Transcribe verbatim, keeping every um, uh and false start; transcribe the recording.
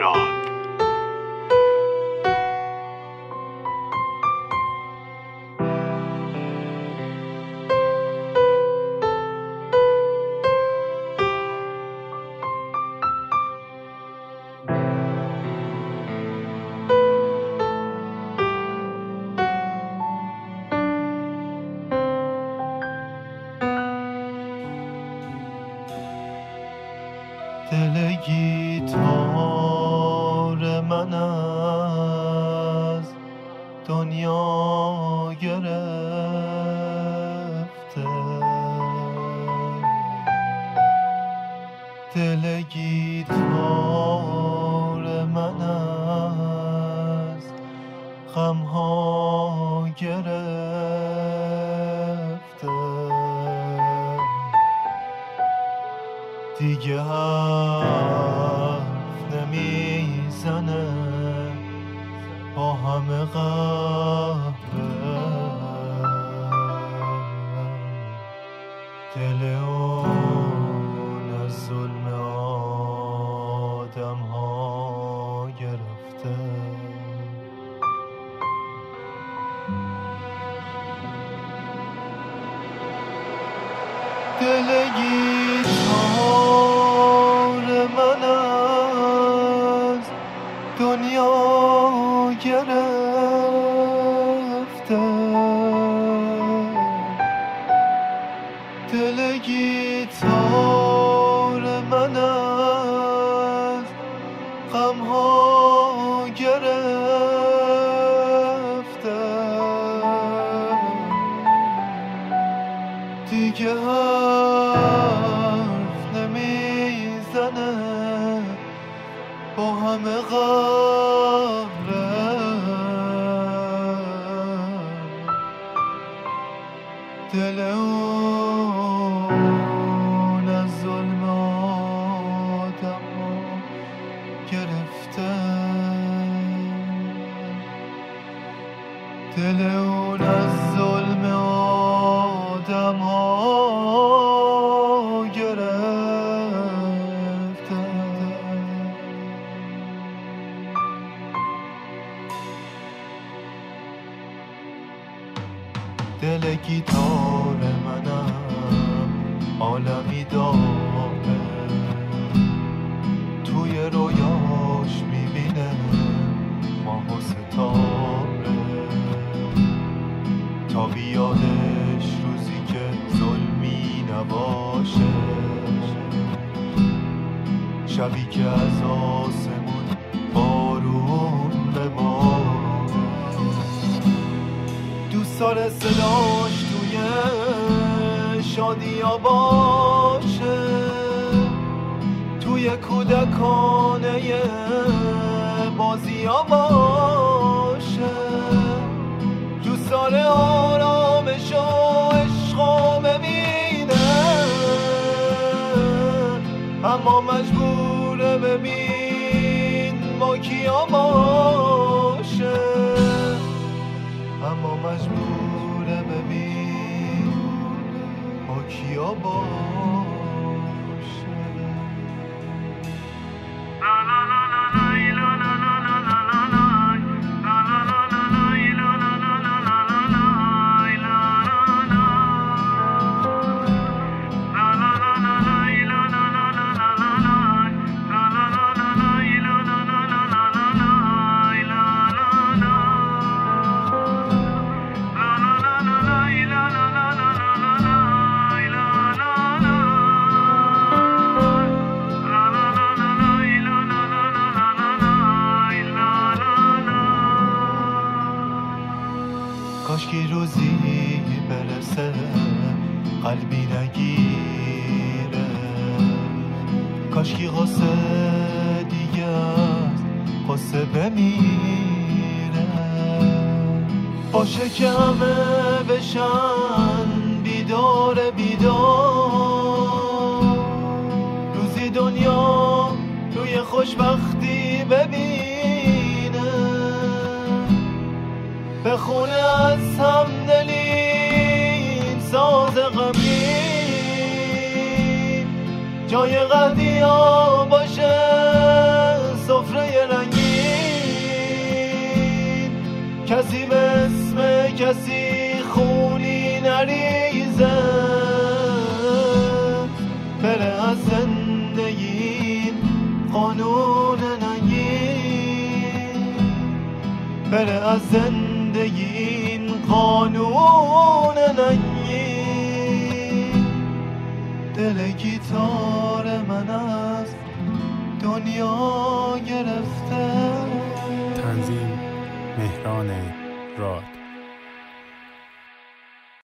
تهران. دل گیتار من از دنیا گرفته، دل گیتار من از غمها گرفته، دیگه حرف نمیزنه با همه قهره، دل اون از ظلم آدم ها گرفته. دل گیتار من از دنیا گرفته، دل گیتار من از غمها گرفته، دیگه حرف نمیزنه با همه قهره، دل اون از ظلم آدم ها گرفته، دل اون از ظلم آدم ها گرفته. دل گیتار منم عالمی داره، توی رویاش میبینه ماه و ستاره، تا بیادش روزی که ظلمی نباشه، شبی که از آسمون بارون بباره، دوست داره صداش توی شادیا باشه، توی کودکانه بازیا باشه، دوست داره آرامش و عشقو ببینه، اما مجبوره ببین با کیا باشه، اما مجبوره ببین با کیا باشه. کاشکی روزی برسه قلبی نگیره، کاشکی غصه دیگه از غصه بمیره، باشه که همه بشن بیدار بیدار، روزی دنیا روی خوشبختی ببینه، بخونه از همدلی ساز غمگین، جای قدیا باشه سفره کسی خونی نریزه بره از زندگی قانون نگین بره از زندگی قانون نگین دل گیتار من از دنیا گرفته. تنظیم مهران